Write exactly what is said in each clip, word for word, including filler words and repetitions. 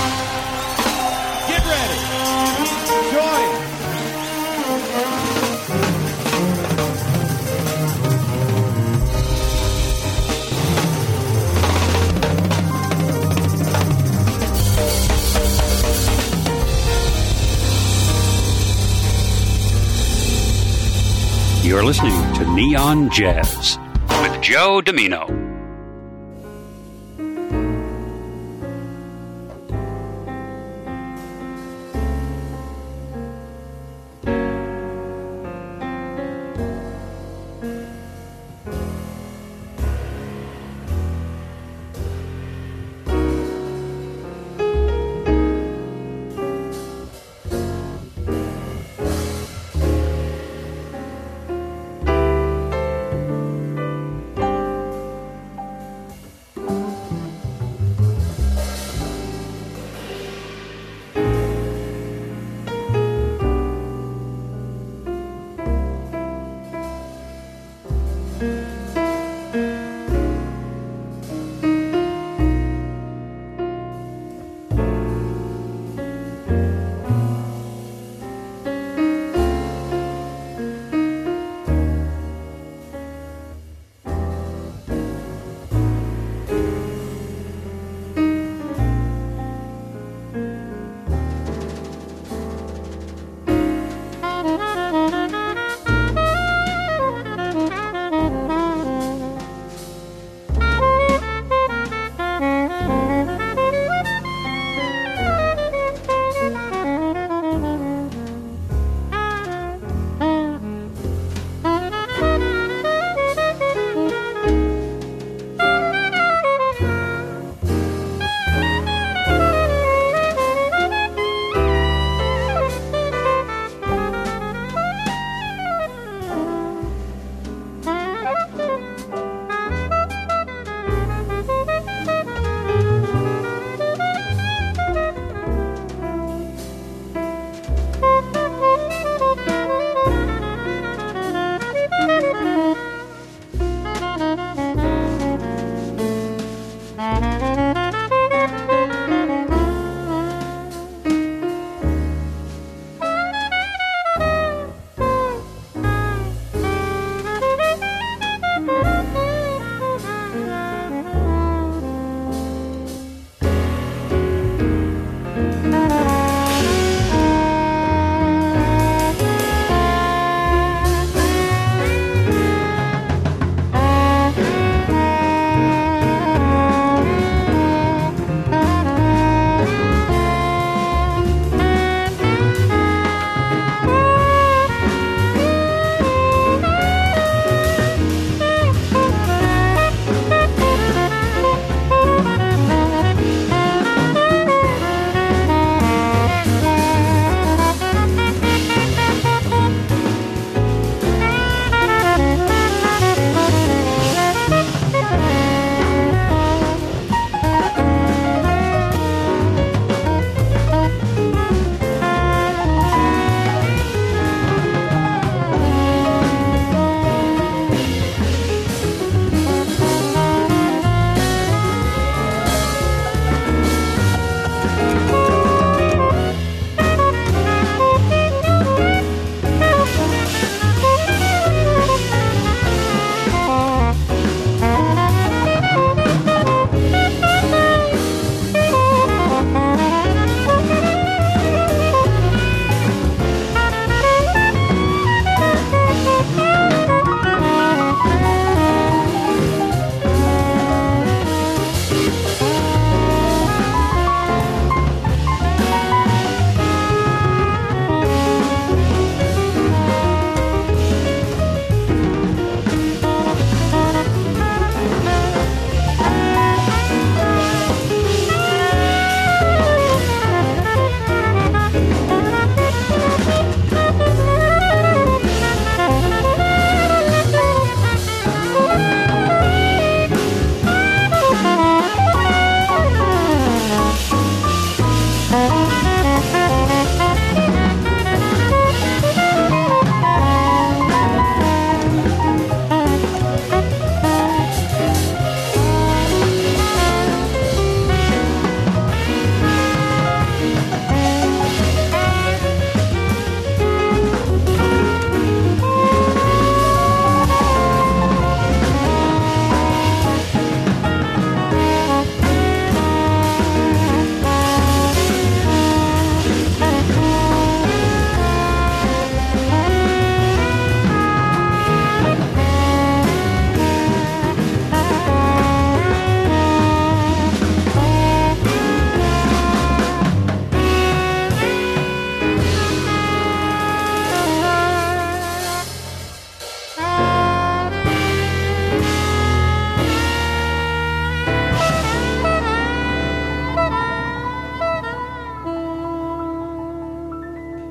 Get ready. Join. You're listening to Neon Jazz with Joe Domino.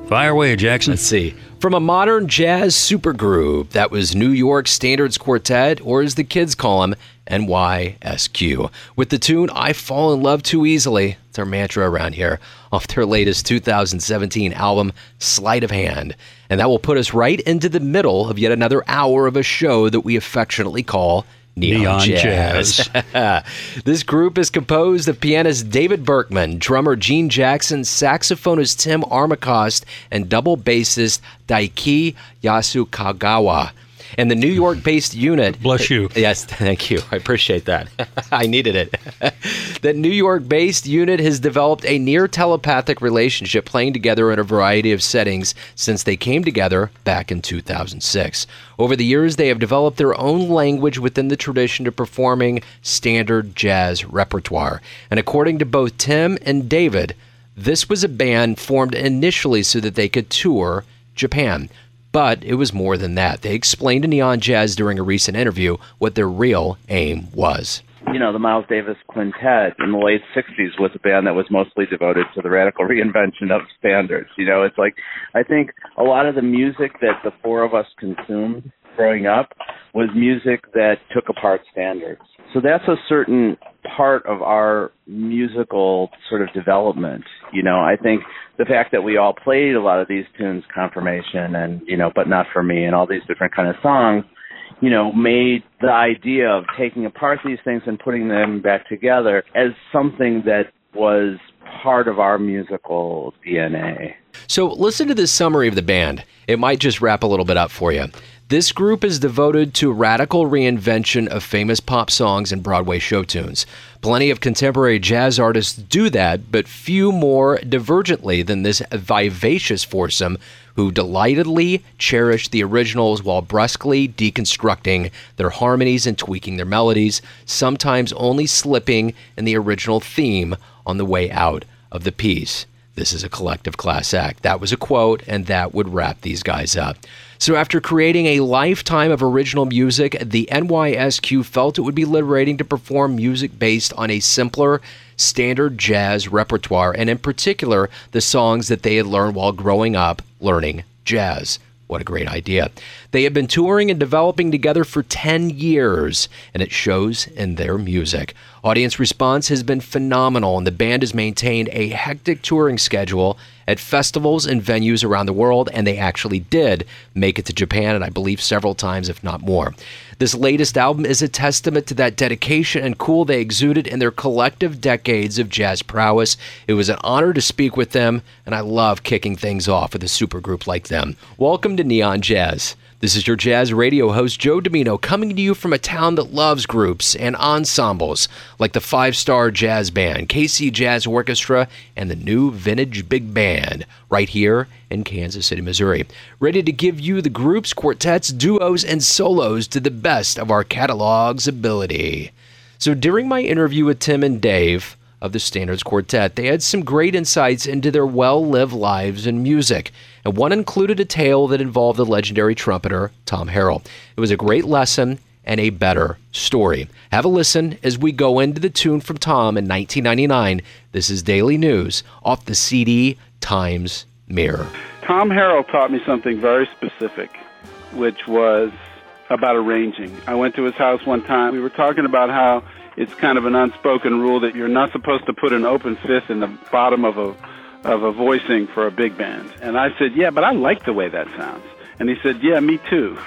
Fire away, Jackson. Let's see. From a modern jazz supergroup, that was New York Standards Quartet, or as the kids call them, N Y S Q. With the tune I Fall in Love Too Easily, it's our mantra around here, off their latest two thousand seventeen album, Sleight of Hand. And that will put us right into the middle of yet another hour of a show that we affectionately call Neon, Neon Jazz. Jazz. This group is composed of pianist David Berkman, drummer Gene Jackson, saxophonist Tim Armacost, and double bassist Daiki Yasukagawa. And the New York-based unit... Bless you. Yes, thank you. I appreciate that. I needed it. That New York-based unit has developed a near-telepathic relationship, playing together in a variety of settings since they came together back in two thousand six. Over the years, they have developed their own language within the tradition of performing standard jazz repertoire. And according to both Tim and David, this was a band formed initially so that they could tour Japan. But it was more than that. They explained to Neon Jazz during a recent interview what their real aim was. You know, the Miles Davis Quintet in the late sixties was a band that was mostly devoted to the radical reinvention of standards. You know, it's like, I think a lot of the music that the four of us consumed growing up was music that took apart standards. So that's a certain part of our musical sort of development. You know, I think the fact that we all played a lot of these tunes, Confirmation and, you know, But Not For Me and all these different kind of songs, you know, made the idea of taking apart these things and putting them back together as something that was part of our musical D N A. So listen to this summary of the band. It might just wrap a little bit up for you. This group is devoted to radical reinvention of famous pop songs and Broadway show tunes. Plenty of contemporary jazz artists do that, but few more divergently than this vivacious foursome who delightedly cherish the originals while brusquely deconstructing their harmonies and tweaking their melodies, sometimes only slipping in the original theme on the way out of the piece. This is a collective class act. That was a quote, and that would wrap these guys up. So after creating a lifetime of original music, the N Y S Q felt it would be liberating to perform music based on a simpler, standard jazz repertoire, and in particular, the songs that they had learned while growing up learning jazz. What a great idea. They have been touring and developing together for ten years, and it shows in their music. Audience response has been phenomenal, and the band has maintained a hectic touring schedule at festivals and venues around the world, and they actually did make it to Japan, and I believe several times, if not more. This latest album is a testament to that dedication and cool they exuded in their collective decades of jazz prowess. It was an honor to speak with them, and I love kicking things off with a supergroup like them. Welcome to Neon Jazz. This is your jazz radio host, Joe Domino, coming to you from a town that loves groups and ensembles like the five-star jazz band, K C Jazz Orchestra, and the new Vintage Big Band, right here in Kansas City, Missouri. Ready to give you the groups, quartets, duos, and solos to the best of our catalog's ability. So during my interview with Tim and Dave of the Standards Quartet, they had some great insights into their well-lived lives in music, and one included a tale that involved the legendary trumpeter Tom Harrell. It was a great lesson and a better story. Have a listen as we go into the tune from Tom in nineteen ninety-nine. This is Daily News off the C D Times Mirror. Tom Harrell taught me something very specific, which was about arranging. I went to his house one time. We were talking about how it's kind of an unspoken rule that you're not supposed to put an open fifth in the bottom of a of a voicing for a big band. And I said, yeah, but I like the way that sounds. And he said, yeah, me too.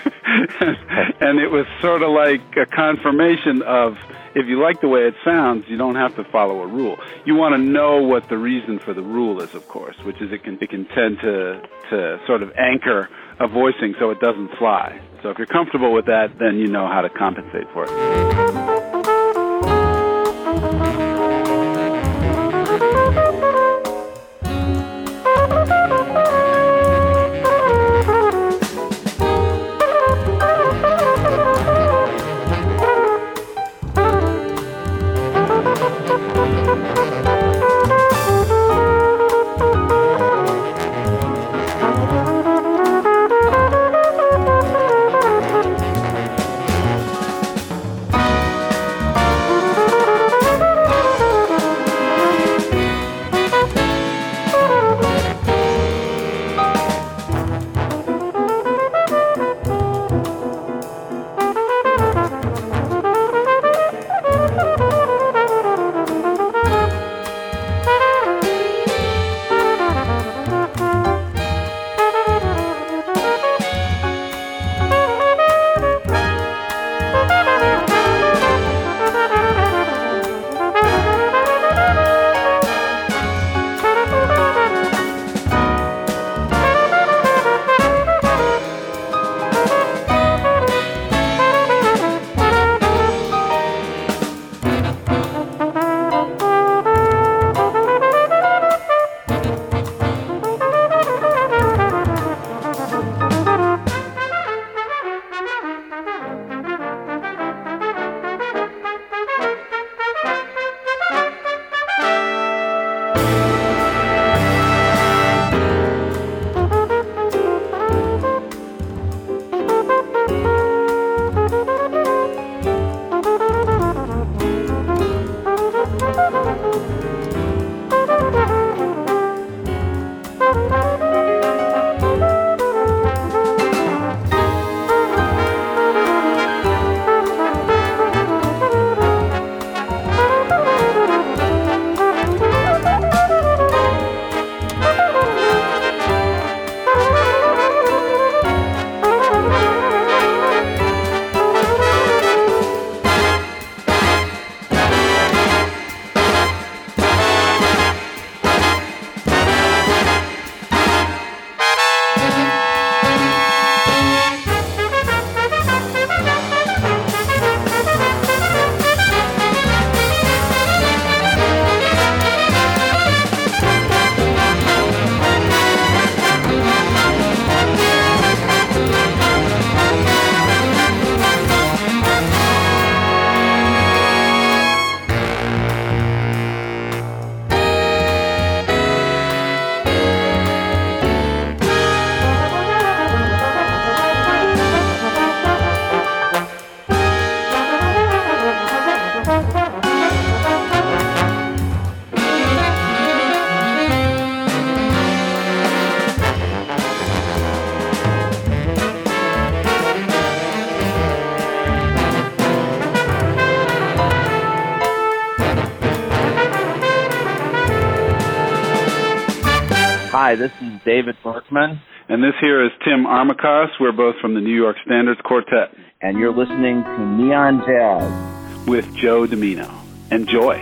And it was sort of like a confirmation of, if you like the way it sounds, you don't have to follow a rule. You want to know what the reason for the rule is, of course, which is it can, it can tend to, to sort of anchor a voicing so it doesn't fly. So if you're comfortable with that, then you know how to compensate for it. Hi, this is David Berkman. And this here is Tim Armacost. We're both from the New York Standards Quartet. And you're listening to Neon Jazz with Joe Domino. Enjoy.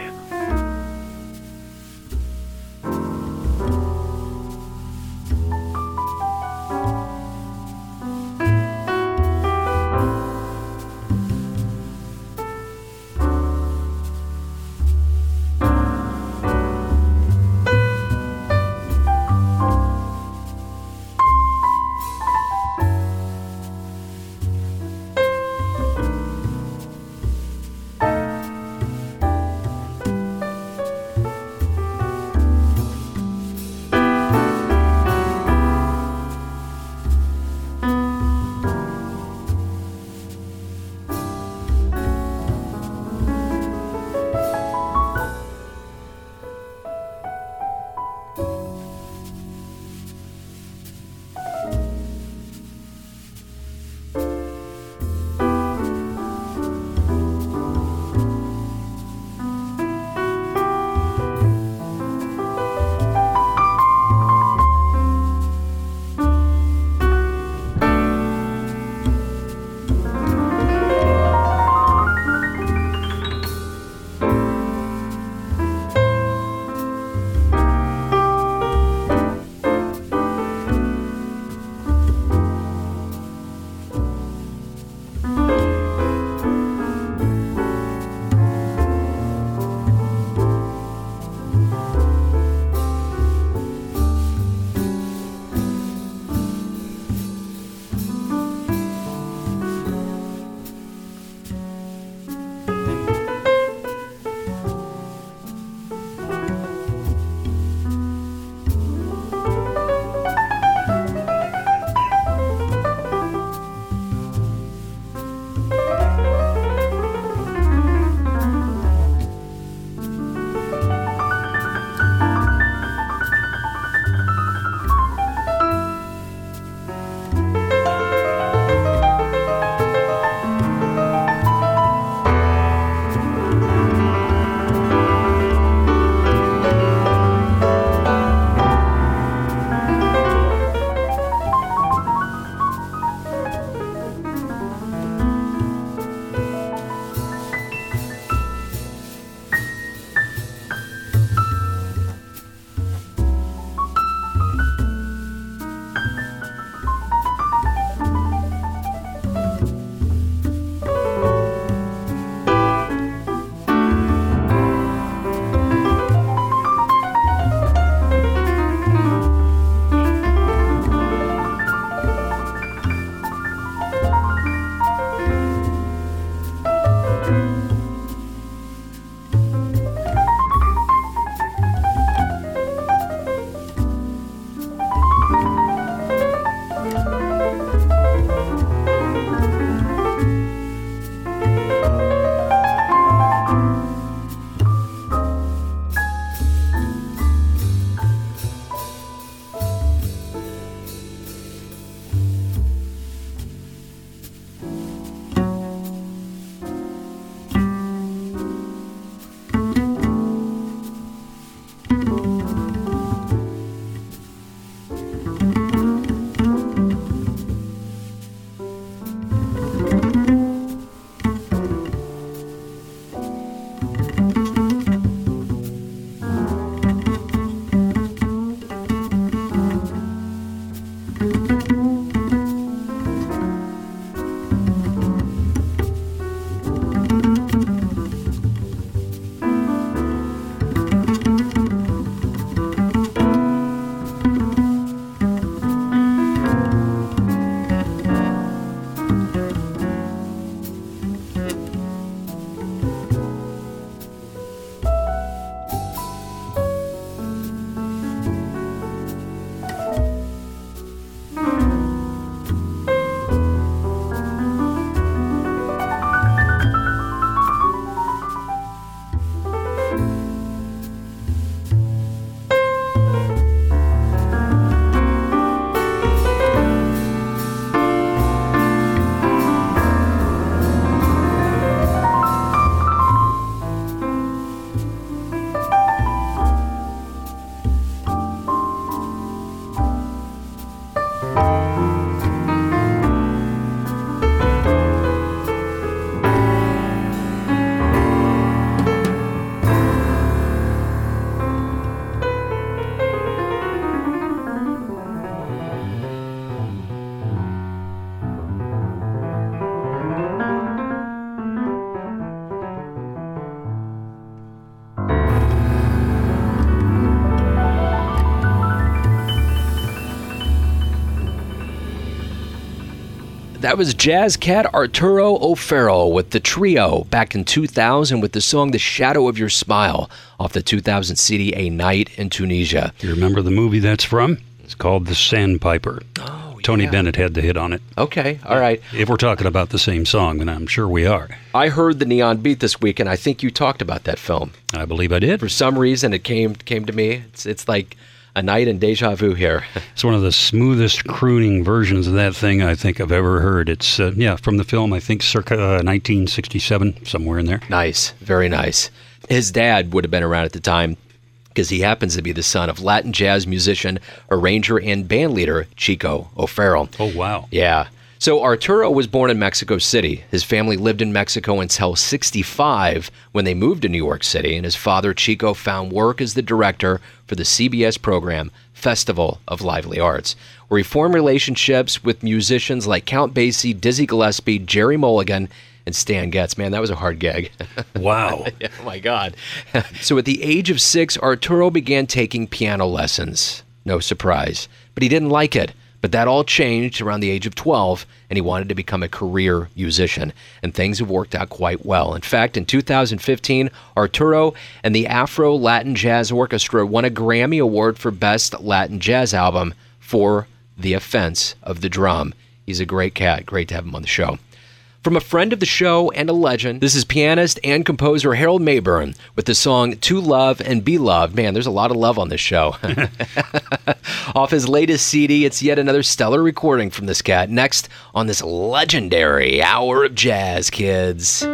That was jazz cat Arturo O'Farrill with the trio back in two thousand with the song The Shadow of Your Smile off the two thousand C D A Night in Tunisia. You remember the movie that's from? It's called The Sandpiper. Oh, Tony yeah. Bennett had the hit on it. Okay, all right. If we're talking about the same song, and I'm sure we are. I heard the Neon Beat this week, and I think you talked about that film. I believe I did. For some reason, it came came to me. It's it's like a night in deja vu here. It's one of the smoothest crooning versions of that thing I think I've ever heard. It's, uh, yeah, from the film, I think circa uh, nineteen sixty-seven, somewhere in there. Nice, very nice. His dad would have been around at the time because he happens to be the son of Latin jazz musician, arranger, and bandleader Chico O'Farrill. Oh, wow. Yeah. So Arturo was born in Mexico City. His family lived in Mexico until sixty-five when they moved to New York City, and his father, Chico, found work as the director for the C B S program Festival of Lively Arts, where he formed relationships with musicians like Count Basie, Dizzy Gillespie, Jerry Mulligan, and Stan Getz. Man, that was a hard gig. Wow. Yeah, oh, my God. So at the age of six, Arturo began taking piano lessons. No surprise. But he didn't like it. But that all changed around the age of twelve, and he wanted to become a career musician. And things have worked out quite well. In fact, in two thousand fifteen, Arturo and the Afro Latin Jazz Orchestra won a Grammy Award for Best Latin Jazz Album for The Offense of the Drum. He's a great cat. Great to have him on the show. From a friend of the show and a legend, this is pianist and composer Harold Mayburn with the song To Love and Be Loved. Man, there's a lot of love on this show. Off his latest C D, it's yet another stellar recording from this cat. Next on this legendary Hour of Jazz, kids.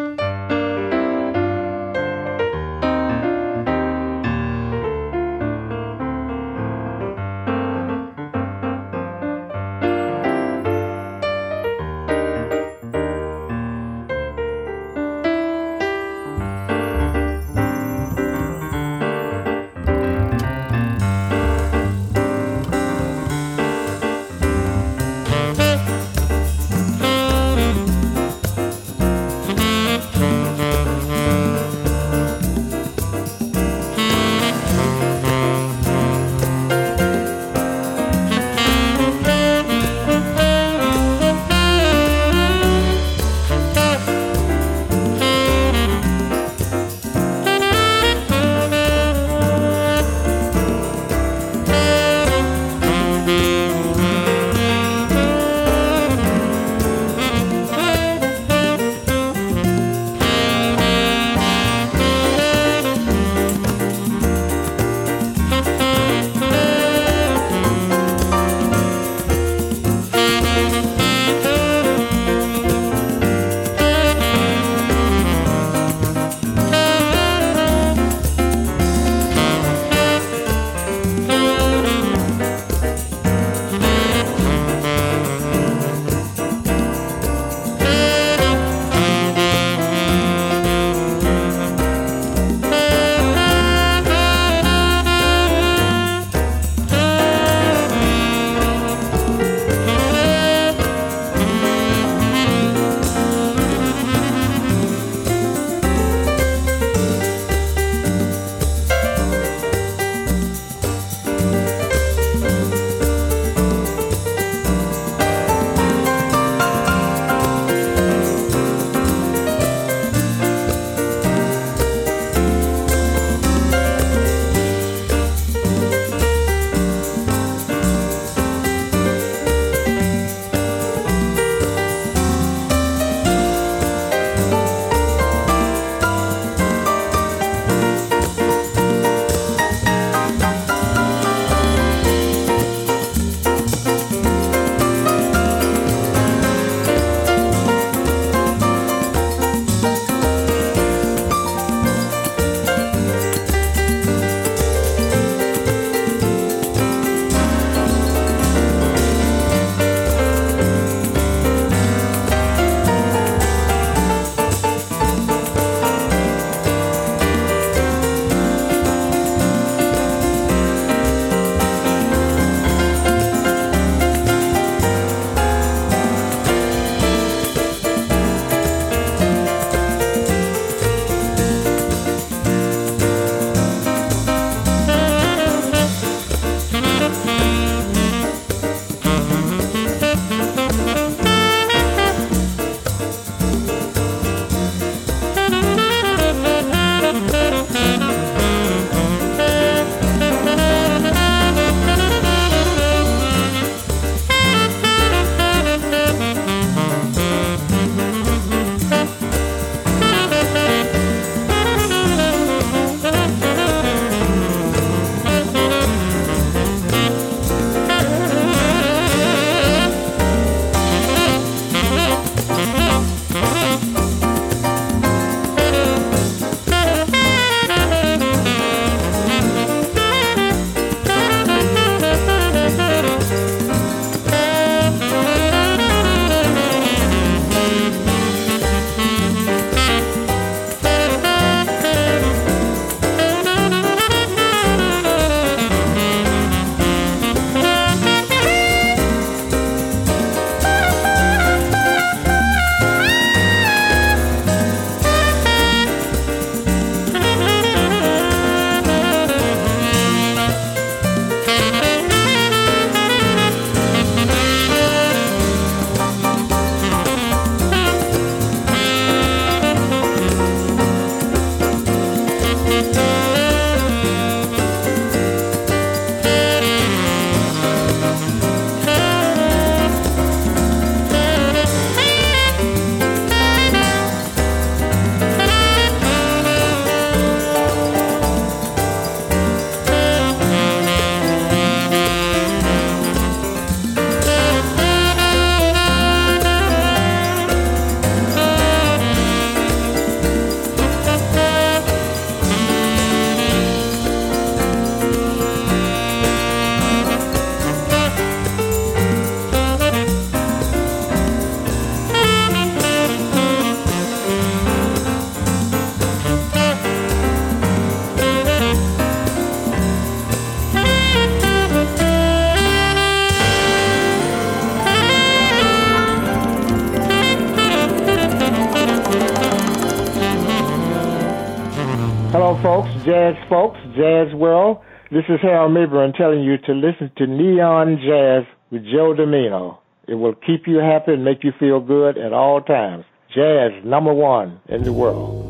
folks, jazz folks, jazz world. This is Harold Mayburn telling you to listen to Neon Jazz with Joe Domino. It will keep you happy and make you feel good at all times. Jazz, number one in the world.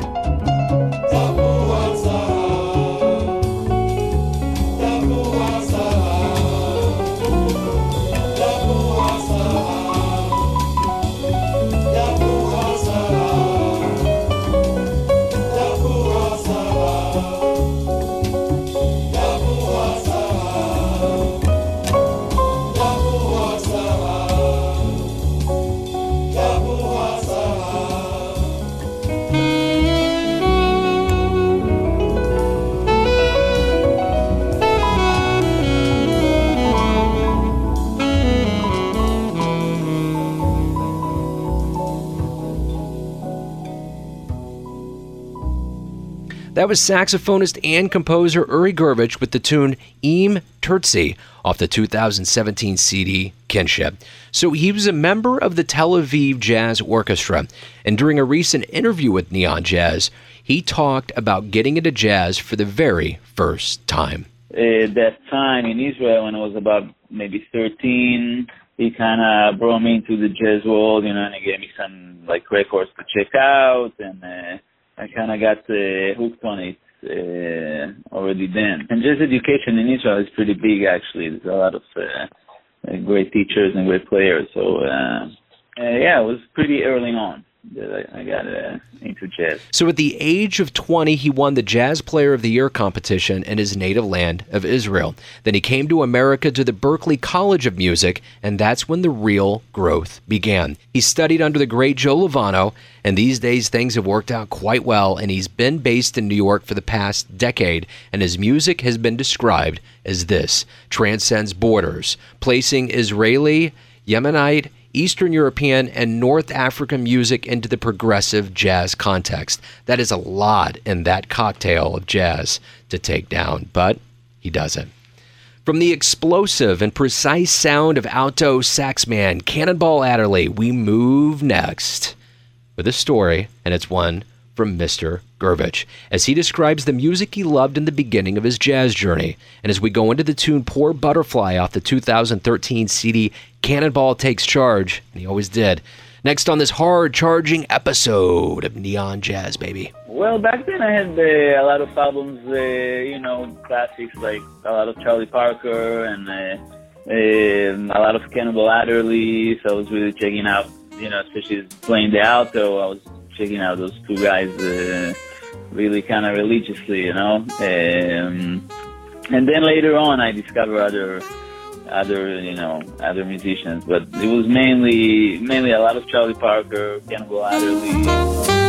was That was saxophonist and composer Uri Gurvich with the tune Im Tertzi off the two thousand seventeen C D Kinship. So he was a member of the Tel Aviv Jazz Orchestra, and during a recent interview with Neon Jazz, he talked about getting into jazz for the very first time. Uh, that time in Israel, when I was about maybe thirteen, he kind of brought me into the jazz world, you know, and he gave me some like records to check out, and uh, I kind of got uh, hooked on it uh, already then. And jazz education in Israel is pretty big, actually. There's a lot of uh, great teachers and great players. So, uh, uh, yeah, it was pretty early on that I, I got uh, into jazz. So at the age of twenty, he won the Jazz Player of the Year competition in his native land of Israel. Then he came to America to the Berklee College of Music, and that's when the real growth began. He studied under the great Joe Lovano, and these days things have worked out quite well, and he's been based in New York for the past decade, and his music has been described as this: transcends borders, placing Israeli, Yemenite, Eastern European, and North African music into the progressive jazz context. That is a lot in that cocktail of jazz to take down, but he does it. From the explosive and precise sound of alto sax man Cannonball Adderley, we move next with a story, and it's one from Mister Gurvich, as he describes the music he loved in the beginning of his jazz journey. And as we go into the tune Poor Butterfly off the two thousand thirteen C D Cannonball Takes Charge, and he always did, next on this hard-charging episode of Neon Jazz, baby. Well, back then I had uh, a lot of albums, uh, you know, classics like a lot of Charlie Parker and uh, um, a lot of Cannonball Adderley, so I was really checking out, you know, especially playing the alto, I was checking out those two guys uh, really kind of religiously, you know. Um, and then later on, I discovered other, other, you know, other musicians. But it was mainly, mainly a lot of Charlie Parker, Cannonball Adderley.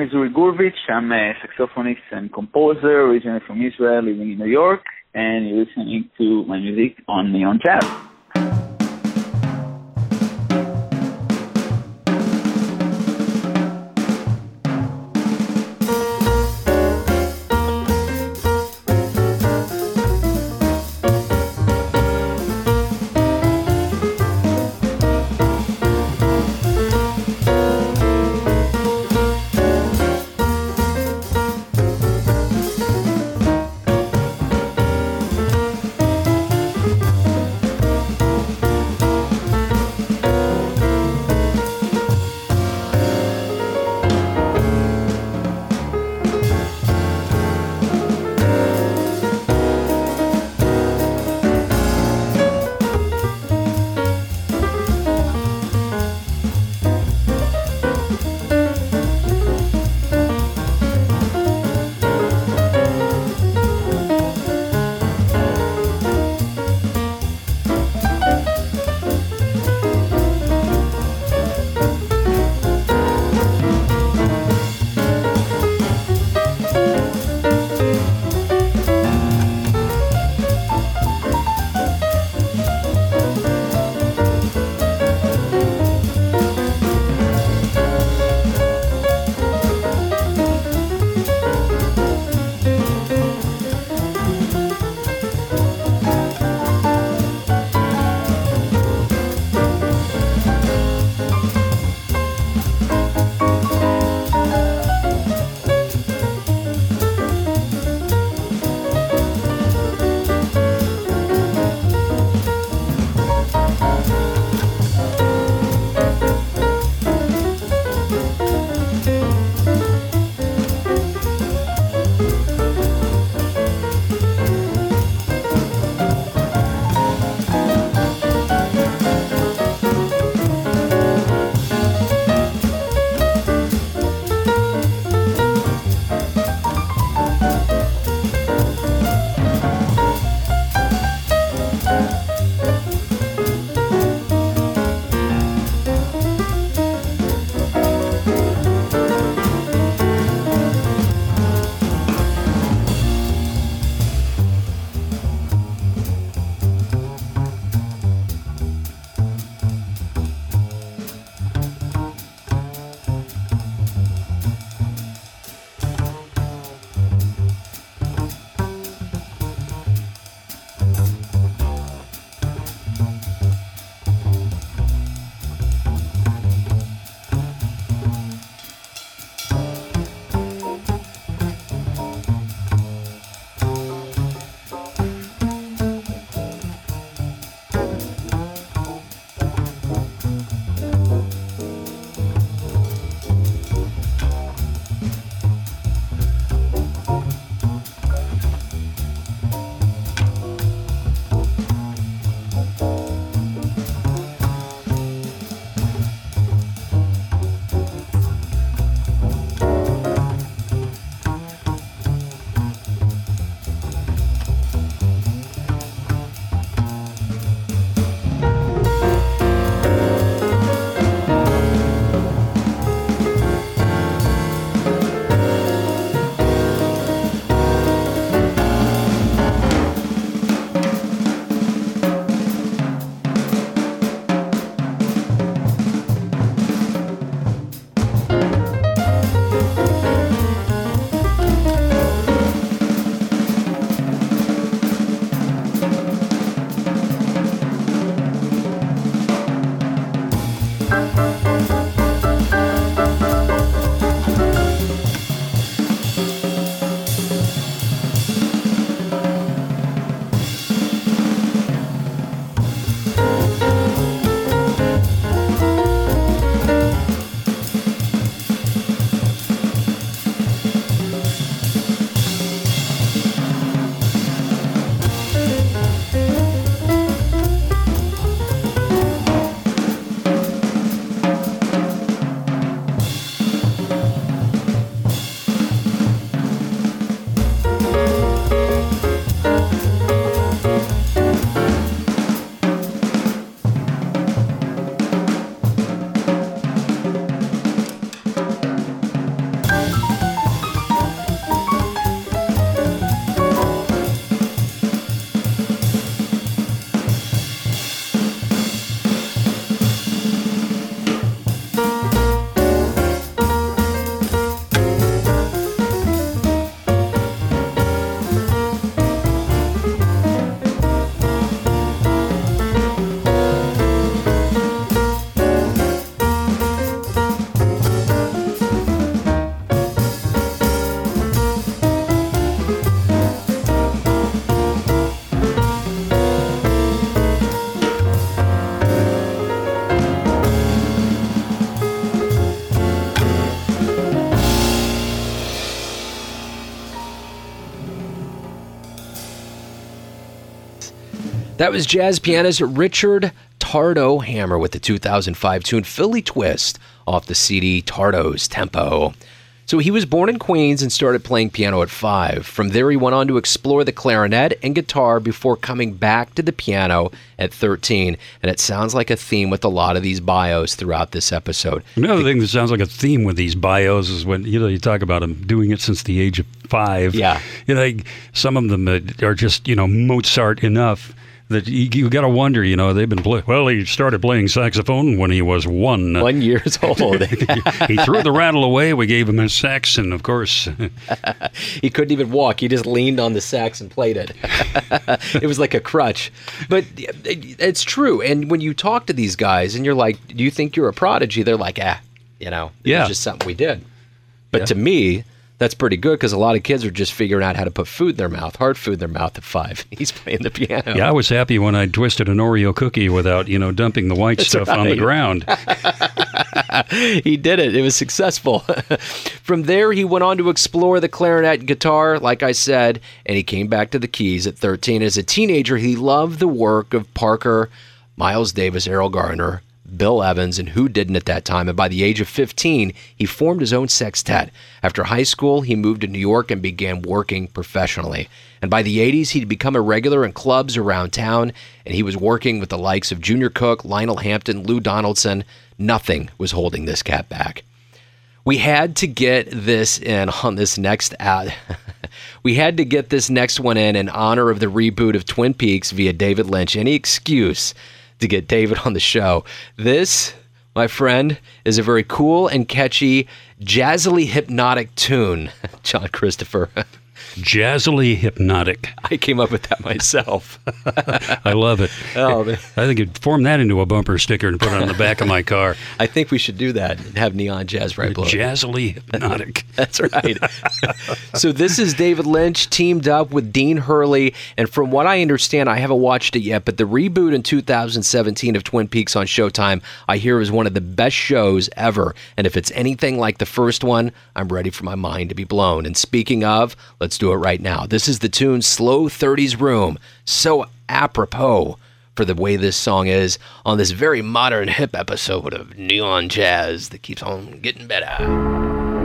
Zuri Gurvich. I'm a saxophonist and composer, originally from Israel, living in New York, and you're listening to my music on Neon Jazz. That was jazz pianist Richard Tardo Hammer with the two thousand five tune Philly Twist off the C D Tardo's Tempo. So he was born in Queens and started playing piano at five. From there, he went on to explore the clarinet and guitar before coming back to the piano at thirteen. And it sounds like a theme with a lot of these bios throughout this episode. Another thing that sounds like a theme with these bios is when, you know, you talk about him doing it since the age of five. Yeah. You know, like, some of them are just, you know, Mozart enough. That you, you got to wonder, you know, they've been play- well. He started playing saxophone when he was one. One years old. He threw the rattle away. We gave him a sax, and of course, he couldn't even walk. He just leaned on the sax and played it. It was like a crutch. But it's true. And when you talk to these guys, and you're like, "Do you think you're a prodigy?" They're like, "Ah, you know, it yeah. was just something we did." But yeah. to me, that's pretty good because a lot of kids are just figuring out how to put food in their mouth, hard food in their mouth at five. He's playing the piano. Yeah, I was happy when I twisted an Oreo cookie without, you know, dumping the white That's stuff right. on the ground. He did it. It was successful. From there, he went on to explore the clarinet and guitar, like I said, and he came back to the keys at thirteen. As a teenager, he loved the work of Parker, Miles Davis, Errol Garner, Bill Evans, and who didn't at that time. And by the age of fifteen, he formed his own sextet. After high school, he moved to New York and began working professionally. And by the eighties, he'd become a regular in clubs around town, and he was working with the likes of Junior Cook, Lionel Hampton, Lou Donaldson. Nothing was holding this cat back. We had to get this in on this next ad. We had to get this next one in in honor of the reboot of Twin Peaks via David Lynch. Any excuse to get David on the show. This, my friend, is a very cool and catchy, jazzily hypnotic tune. John Christopher. Jazzily hypnotic. I came up with that myself. I love it. Oh, man. I think you'd form that into a bumper sticker and put it on the back of my car. I think we should do that and have Neon Jazz right below. Jazzily hypnotic. That's right. So this is David Lynch teamed up with Dean Hurley, and from what I understand, I haven't watched it yet, but the reboot in two thousand seventeen of Twin Peaks on Showtime, I hear is one of the best shows ever, and if it's anything like the first one, I'm ready for my mind to be blown. And speaking of, let's do it right now. This is the tune Slow thirties Room, so apropos for the way this song is on this very modern hip episode of Neon Jazz that keeps on getting better.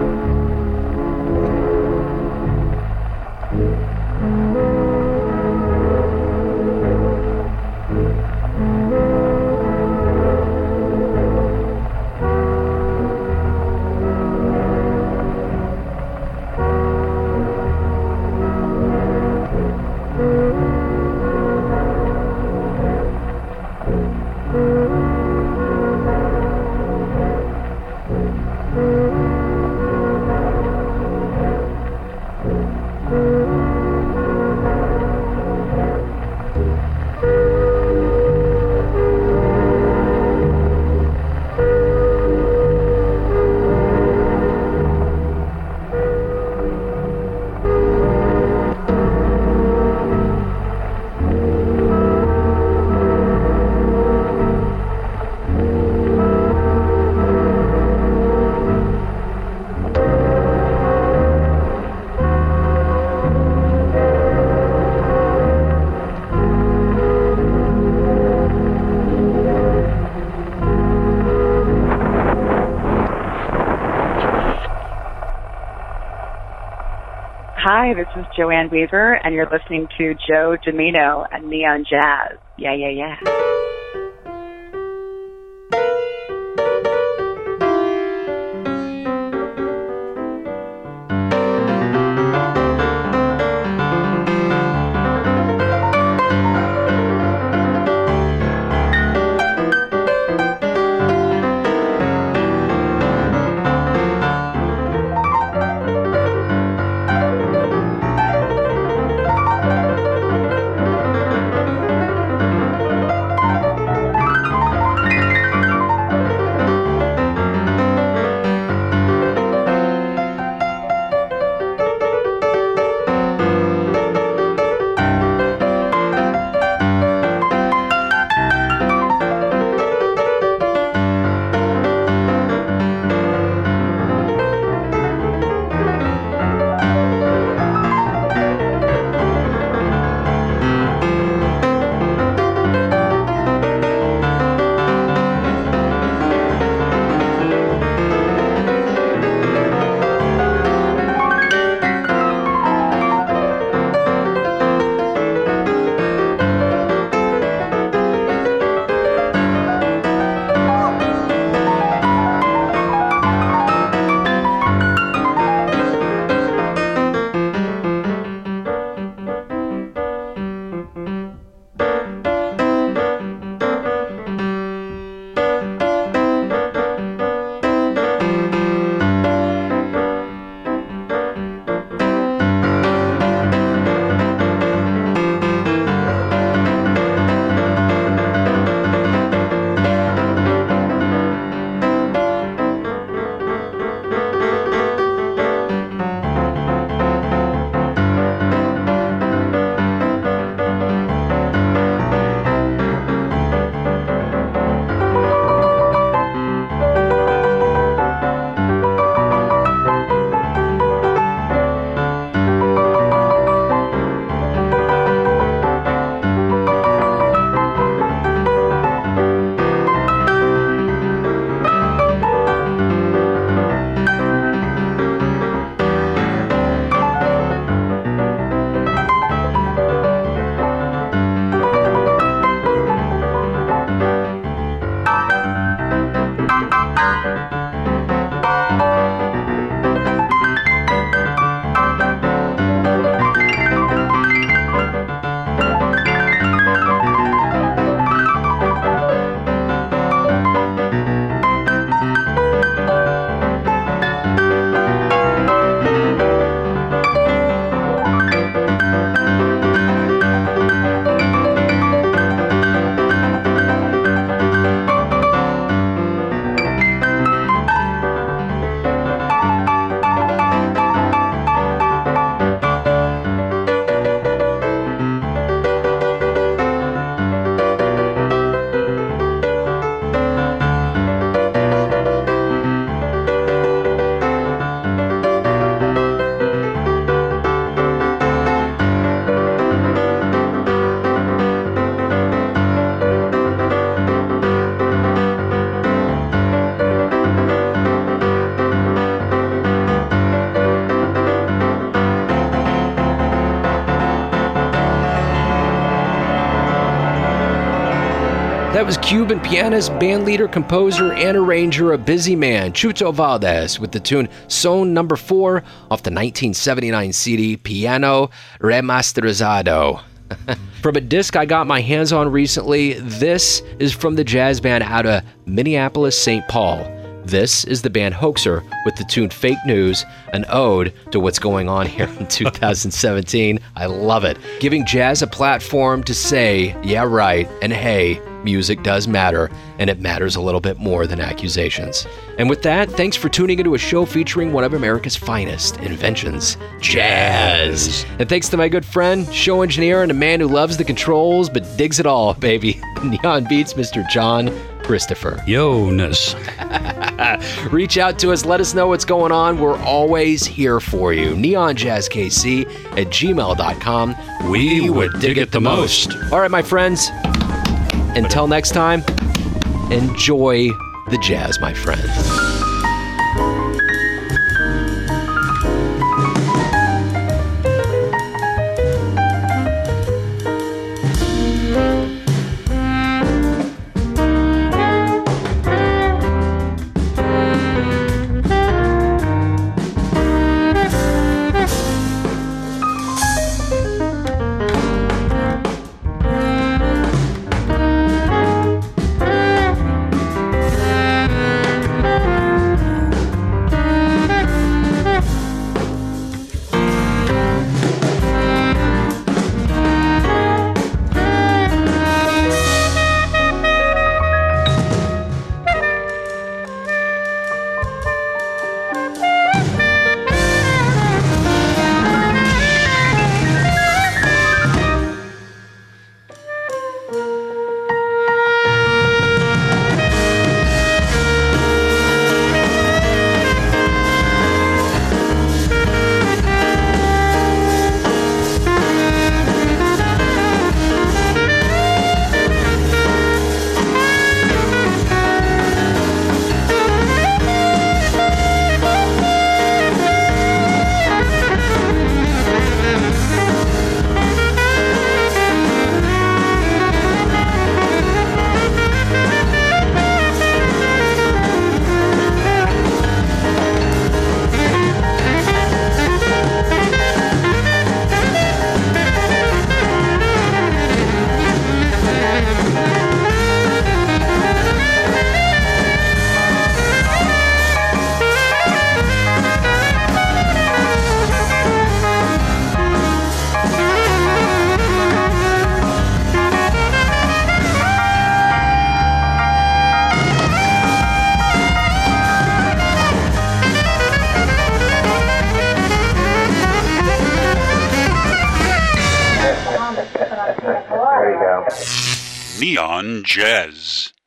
Hi, this is Joanne Weaver, and you're listening to Joe Domino and Neon Jazz. Yeah, yeah, yeah. That was Cuban pianist, bandleader, composer, and arranger, a busy man, Chucho Valdés, with the tune Son Number four off the nineteen seventy-nine C D Piano Remasterizado. From a disc I got my hands on recently, this is from the jazz band out of Minneapolis, Saint Paul. This is the band Hoaxer with the tune Fake News, an ode to what's going on here in two thousand seventeen. I love it. Giving jazz a platform to say, yeah, right, and hey, music does matter, and it matters a little bit more than accusations. And with that, thanks for tuning into a show featuring one of America's finest inventions, jazz. And thanks to my good friend, show engineer, and a man who loves the controls but digs it all, baby. Neon Beats, Mister John Christopher. Yo-ness. Reach out to us. Let us know what's going on. We're always here for you. neon jazz k c at gmail dot com. We would dig it the most. All right, my friends. Until next time, enjoy the jazz, my friends. Neon Jazz.